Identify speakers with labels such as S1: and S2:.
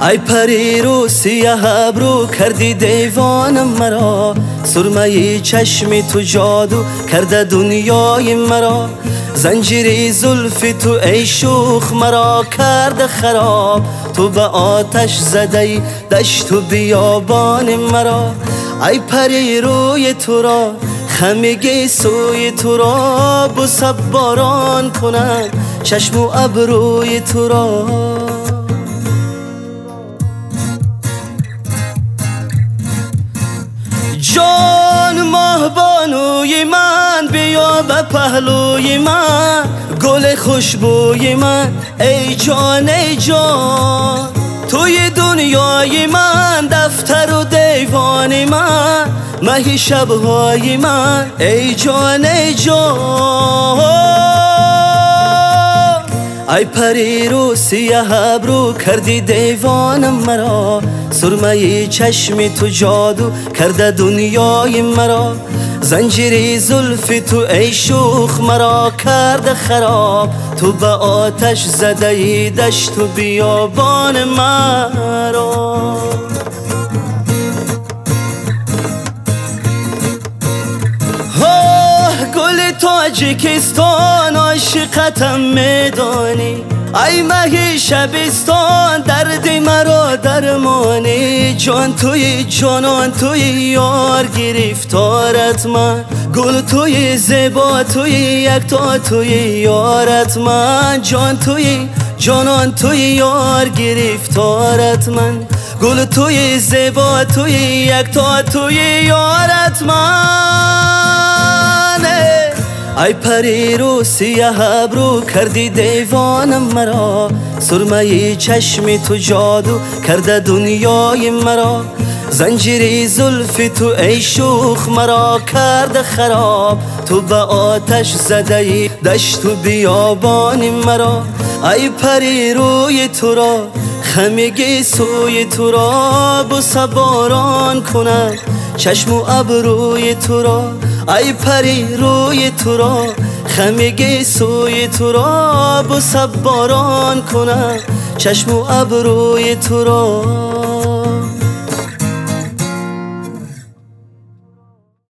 S1: ای پری رو سیاه ابرو کردی دیوانم مرا، سرمه چشمی تو جادو کرده دنیای مرا، زنجیری زلفی تو ای شوخ مرا کرده خراب، تو به آتش زده دشت و بیابان مرا. ای پری روی تو را خمیگی سوی تو را، بوسه باران کنم چشم و ابروی تو را. جان ماه بانوی من بیا به پهلوی من، گل خوشبوی من ای جان ای جان، توی دنیای من دفتر و دیوان من، مهی شبهای من ای جان ای جان. ای پری رو سیاه ابرو کردی دیوانم مرا، سرمه چشمی تو جادو کرده دنیای مرا، زنجیری زلفی تو ای شوخ مرا کرده خراب، تو به آتش زده دشت و بیابان مرا. گل تاجیکستان عاشقتم میدانی، ای مهی شبستان درد مرا درمانی، جان توی جانان توی یار گرفتارت من، گل توی زیبا توی یکتا توی یارت من، جان توی جانان توی یار گرفتارت من، گل توی زیبا توی یکتا توی یارت من. ای پری رو سیاه ابرو کردی دیوانم مرا، سرمه چشمی تو جادو کرده دنیای مرا، زنجیری زلفی تو ای شوخ مرا کرده خراب، تو به آتش زده دشت و بیابان مرا. ای پری روی تو را خمیگی سوی تو را، بوسه باران کنم چشم و ابروی تو را. ای پری روی تو را خمیگی سوی تو را، بوسه باران کنم چشم و ابروی تو را.